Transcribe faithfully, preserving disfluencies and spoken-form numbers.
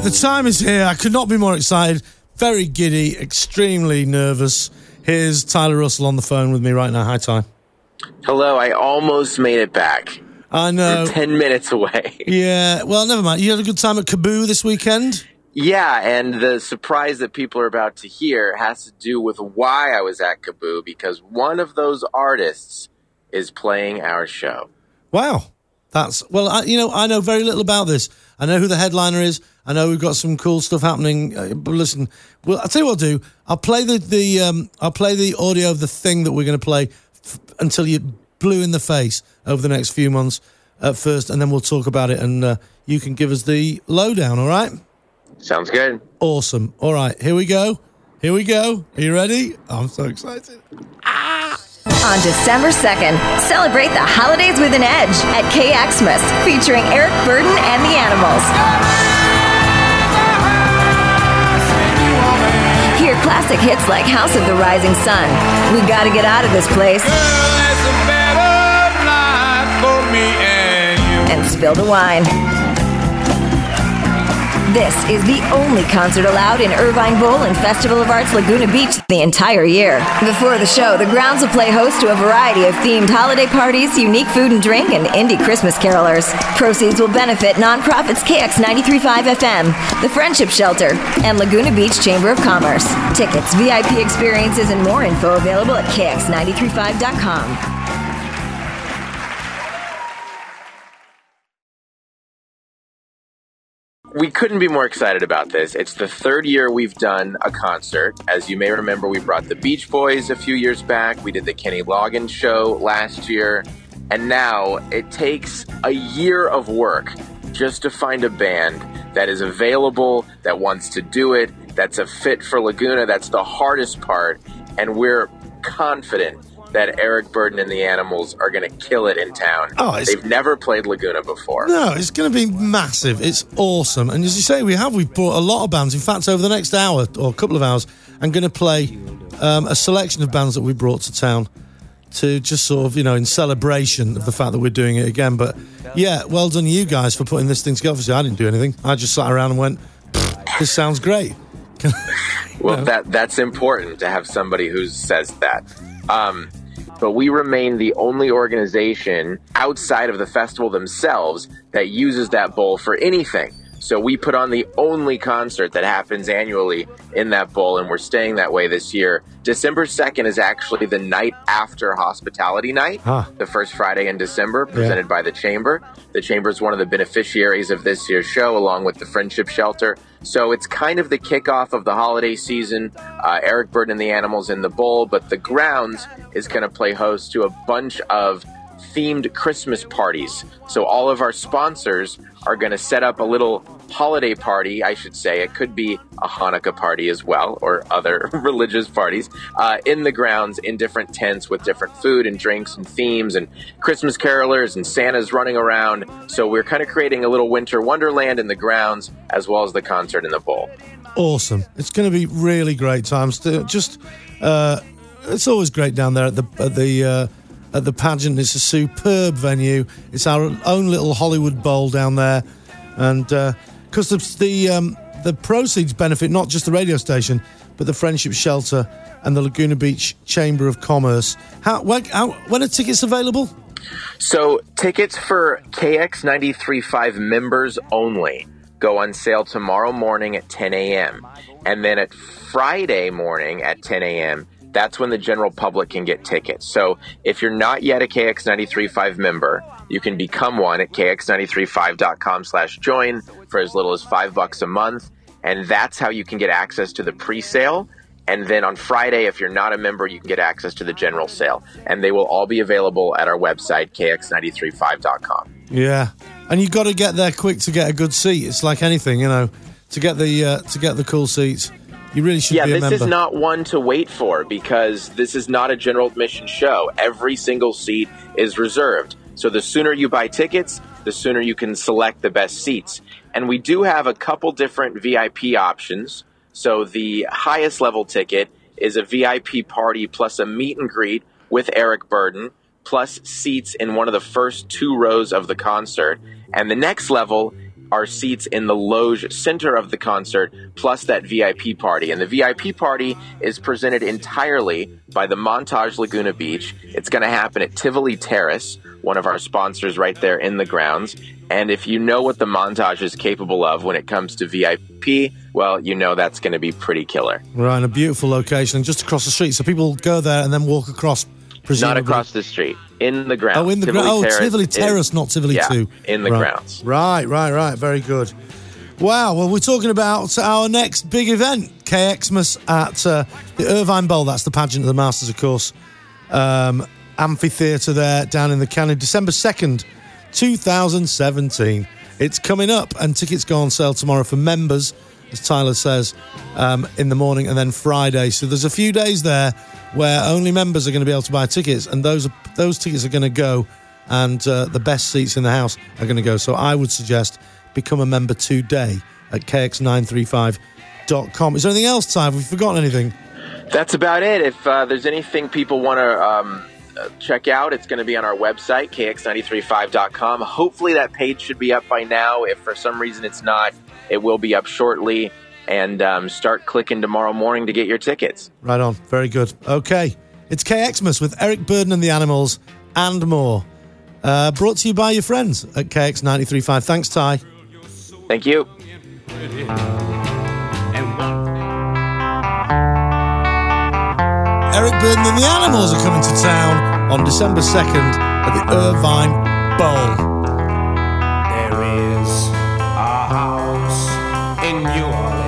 the time is here. I could not be more excited. Very giddy, extremely nervous. Here's Tyler Russell on the phone with me right now. Hi, Ty. Hello, I almost made it back. I know. We're ten minutes away. Yeah, well, never mind. You had a good time at Kaboo this weekend? Yeah, and the surprise that people are about to hear has to do with why I was at Kaboo, because one of those artists is playing our show. Wow. That's, well, I, you know, I know very little about this. I know who the headliner is. I know we've got some cool stuff happening. Uh, but listen, well, I'll tell you what I'll do. I'll play the, the um, I'll play the audio of the thing that we're going to play f- until you blue in the face over the next few months at first, and then we'll talk about it, and uh, you can give us the lowdown, all right? Sounds good. Awesome. All right, here we go. Here we go. Are you ready? I'm so excited. Ah! On December second, celebrate the holidays with an edge at K-Xmas, featuring Eric Burdon and the Animals. Hear classic hits like House of the Rising Sun, We Gotta Get Out of This Place, and Spill the Wine. This is the only concert allowed in Irvine Bowl and Festival of Arts Laguna Beach the entire year. Before the show, the grounds will play host to a variety of themed holiday parties, unique food and drink, and indie Christmas carolers. Proceeds will benefit nonprofits K X ninety-three point five F M, the Friendship Shelter, and Laguna Beach Chamber of Commerce. Tickets, V I P experiences, and more info available at K X nine three five dot com. We couldn't be more excited about this. It's the third year we've done a concert. As you may remember, we brought the Beach Boys a few years back. We did the Kenny Loggins show last year. And now it takes a year of work just to find a band that is available, that wants to do it, that's a fit for Laguna. That's the hardest part. And we're confident that Eric Burdon and the Animals are going to kill it in town. Oh, They've never played Laguna before. No, it's going to be massive. It's awesome. And as you say, we have. We've brought a lot of bands. In fact, over the next hour or a couple of hours, I'm going to play um, a selection of bands that we brought to town to just sort of, you know, in celebration of the fact that we're doing it again. But, yeah, well done you guys for putting this thing together. Obviously, I didn't do anything. I just sat around and went, this sounds great. Well, know. that that's important to have somebody who says that. Um But we remain the only organization outside of the festival themselves that uses that bowl for anything. So we put on the only concert that happens annually in that bowl, and we're staying that way this year. December second is actually the night after Hospitality Night, huh. the first Friday in December, presented yeah. by the Chamber. The Chamber is one of the beneficiaries of this year's show, along with the Friendship Shelter. So it's kind of the kickoff of the holiday season. Uh, Eric Burdon and the Animals in the bowl, but the grounds is going to play host to a bunch of themed Christmas parties. So all of our sponsors are going to set up a little holiday party, I should say. It could be a Hanukkah party as well, or other religious parties, uh, in the grounds in different tents with different food and drinks and themes and Christmas carolers and Santa's running around. So we're kind of creating a little winter wonderland in the grounds as well as the concert in the bowl. Awesome. It's going to be really great times. Just, uh, it's always great down there at the, at the, uh, at the pageant. It's a superb venue. It's our own little Hollywood Bowl down there, and because uh, the the, um, the proceeds benefit not just the radio station, but the Friendship Shelter and the Laguna Beach Chamber of Commerce. How when, how, when are tickets available? So tickets for K X ninety-three point five members only go on sale tomorrow morning at ten a.m. and then at Friday morning at ten a.m. that's when the general public can get tickets. So if you're not yet a K X ninety-three point five member, you can become one at K X ninety-three point five dot com slash join for as little as five bucks a month. And that's how you can get access to the pre-sale. And then on Friday, if you're not a member, you can get access to the general sale. And they will all be available at our website, K X ninety-three point five dot com. Yeah. And you've got to get there quick to get a good seat. It's like anything, you know, to get the uh, to get the cool seats. You really should yeah, be a member. Yeah, this is not one to wait for because this is not a general admission show. Every single seat is reserved. So the sooner you buy tickets, the sooner you can select the best seats. And we do have a couple different V I P options. So the highest level ticket is a V I P party plus a meet and greet with Eric Burdon, plus seats in one of the first two rows of the concert. And the next level are seats in the loge center of the concert, plus that V I P party. And the V I P party is presented entirely by the Montage Laguna Beach. It's going to happen at Tivoli Terrace, one of our sponsors right there in the grounds. And if you know what the Montage is capable of when it comes to V I P, well, you know that's going to be pretty killer. Right, and a beautiful location, just across the street. So people go there and then walk across, presumably. Not across the street, in the grounds. Oh, in the grounds. Oh, Terrace Tivoli Terrace, is, not Tivoli yeah, two. in the right. grounds. Right, right, right. Very good. Wow, well, we're talking about our next big event, KXmas at uh, the Irvine Bowl. That's the pageant of the Masters, of course. Um, amphitheatre there down in the county, December second, twenty seventeen. It's coming up, and tickets go on sale tomorrow for members, as Tyler says, um, in the morning, and then Friday. So there's a few days there where only members are going to be able to buy tickets, and those are, those tickets are going to go, and uh, the best seats in the house are going to go. So I would suggest become a member today at K X nine thirty-five dot com. Is there anything else, Ty? Have we forgotten anything? That's about it. If uh, there's anything people want to um, check out, it's going to be on our website, K X nine thirty-five dot com. Hopefully that page should be up by now. If for some reason it's not, it will be up shortly. And um, start clicking tomorrow morning to get your tickets. Right on. Very good. Okay. It's KXmas with Eric Burden and the Animals and more. Uh, brought to you by your friends at K X nine thirty-five. Thanks, Ty. Thank you. Eric Burden and the Animals are coming to town on December second at the Irvine Bowl. There is a house in New Orleans